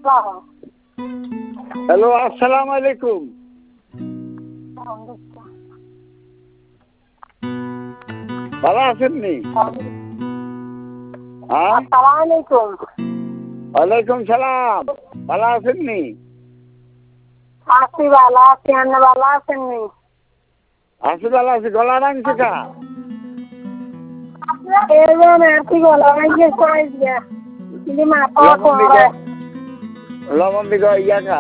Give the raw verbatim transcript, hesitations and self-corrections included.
Hello, আসসালামু আলাইকুম। ভালো আছেননি? হ্যাঁ, আসসালামাইকুম। ওয়ালাইকুম সালাম। ভালো আছেননি? আছি ভালো আছি, আপনি ভালো আছেননি? আছি ভালো আছি। গলা ভাঙছে কা? এই যে নাতি গলা ভাঙছে কয়েক দিয়া। কিন্তু মাথা লবণ দিকে পড়ে। লবণ দিকে ইয়া খা।